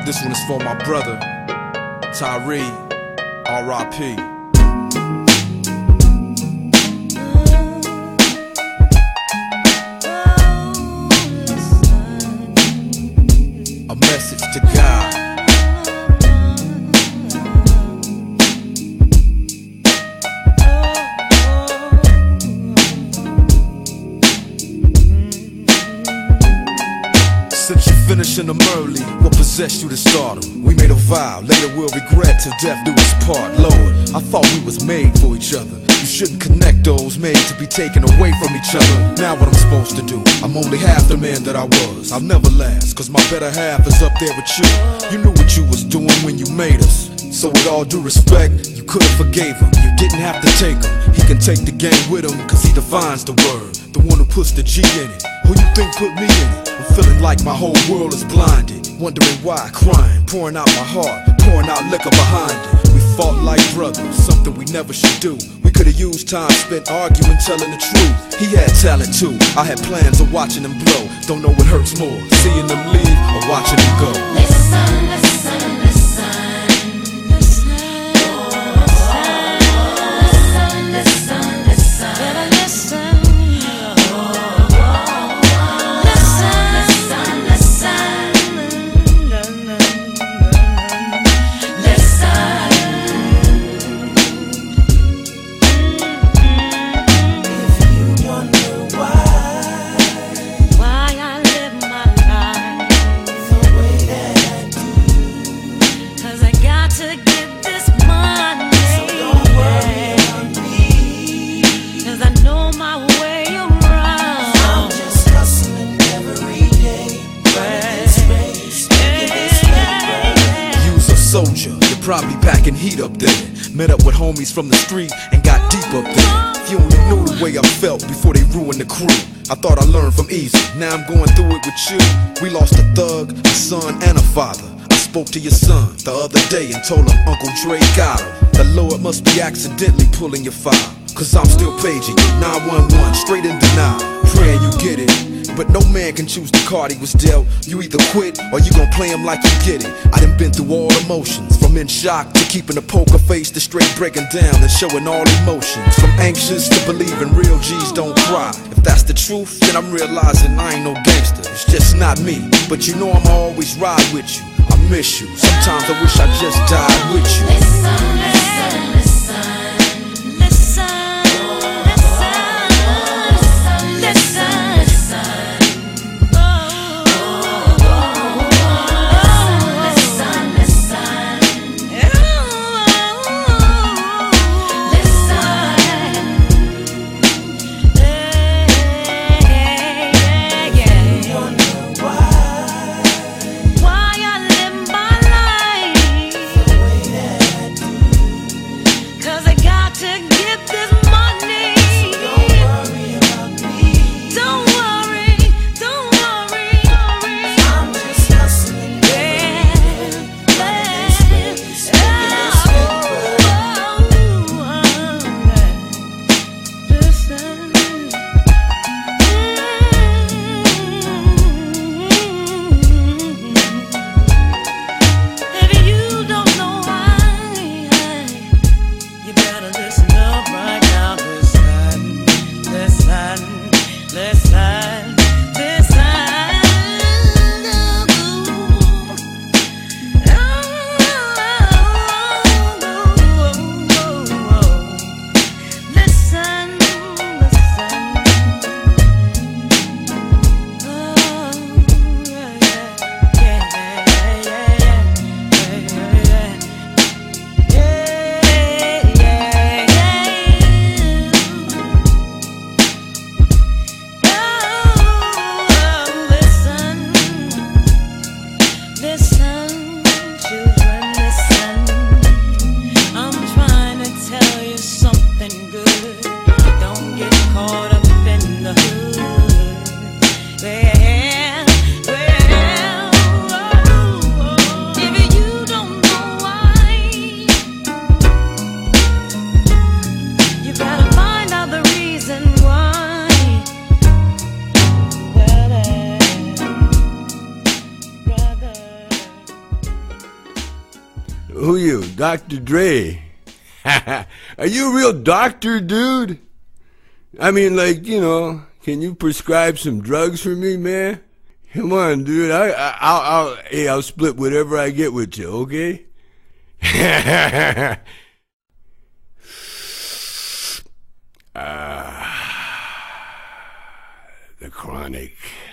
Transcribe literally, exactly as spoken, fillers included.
This one is for my brother, Tyree, R I P A message to God. Since you finishing them early, what possessed you to start them? We made a vow, later we'll regret till death do us part. Lord, I thought we was made for each other. You shouldn't connect those made to be taken away from each other. Now what I'm supposed to do? I'm only half the man that I was. I'll never last, cause my better half is up there with you. You knew what you was doing when you made us. So with all due respect, you could've forgave him. You didn't have to take him. He can take the game with him, cause he defines the word. The one who puts the G in it. Who you think put me in it? I'm feeling like my whole world is blinded. Wondering why, crying, pouring out my heart, pouring out liquor behind it. We fought like brothers, something we never should do. We could've used time spent arguing, telling the truth. He had talent too, I had plans of watching him blow. Don't know what hurts more, seeing them leave or watching them go. Listen, listen, listen. Soldier, you're probably packing heat up there. Met up with homies from the street and got deep up there. If you only knew the way I felt before they ruined the crew. I thought I learned from easy, now I'm going through it with you. We lost a thug, a son, and a father. I spoke to your son the other day and told him Uncle Dre got him. The Lord must be accidentally pulling your file, cause I'm still paging you, nine one one, straight in denial. Praying you get it, but no man can choose the card he was dealt. You either quit or you gon' play him like you get it. I done been through all emotions, from in shock to keeping a poker face to straight breaking down and showing all emotions. From anxious to believing real G's don't cry. If that's the truth, then I'm realizing I ain't no gangster. It's just not me, but you know I'ma always ride with you. I miss you, sometimes I wish I just died with you. Listen, listen, listen. Who you, Doctor Dre? Are you a real doctor, dude? I mean, like, you know, can you prescribe some drugs for me, man? Come on, dude. I, I, I'll, I'll, hey, I'll split whatever I get with you, okay? Ah, the Chronic.